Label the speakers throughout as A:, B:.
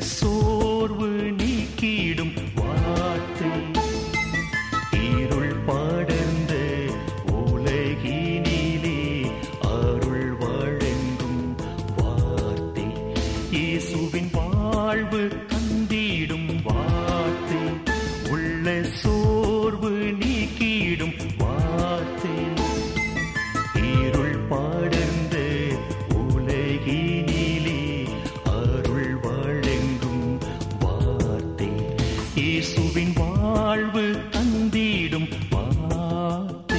A: சோர்வு நீக்கிடும் வார்த்தை, இருள் படர்ந்த உலகினிலே அருள் வழங்கும் வார்த்தை, இயேசுவின் வாழ்வு தந்திடும் வார்த்தை, உள்ள சோர்வு நீக்கிடும் வார்த்தை, இருள் படர்ந்த உலகினிலே அருள் வழங்கும் வார்த்தை, இயேசுவின் வாழ்வு தந்திடும் வார்த்தை.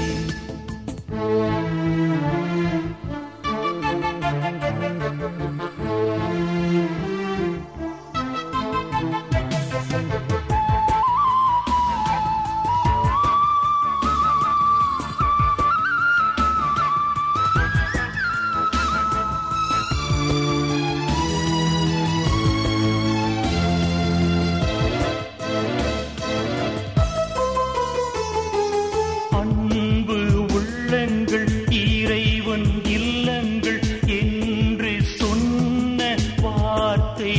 A: அன்பு உள்ளங்கள் இறைவன் இல்லங்கள் என்று சொன்ன வார்த்தை,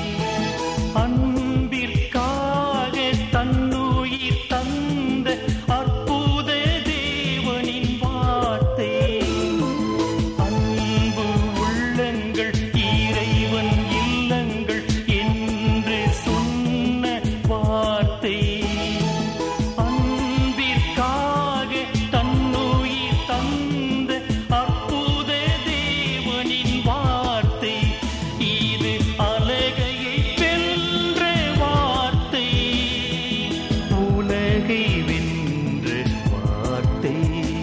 A: அன்பிற்காக தன்னுயிர் தந்த அற்புத தேவனின் வார்த்தை, அன்பு உள்ளங்கள் இறைவன் இல்லங்கள் என்று சொன்ன வார்த்தை, அன்பிற்காக தன்னுயிர் தந்த அற்புத தேவனின் வார்த்தை, இது அலகையை வென்ற வார்த்தை, உலகை வென்ற வார்த்தை,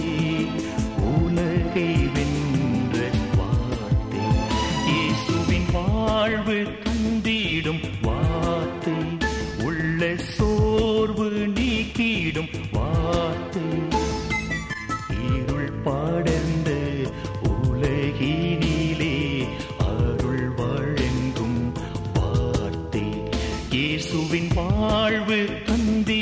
A: உலகை வென்ற வார்த்தை, இயேசுவின் வாழ்வு தந்திடும் வார்த்தை, உள்ள சோர்வு நீக்கிடும் வார்த்தை, இருள் படர்ந்த உலகினிலே அருள் வழங்கும் வார்த்தை, இயேசுவின் வாழ்வு தந்திடும்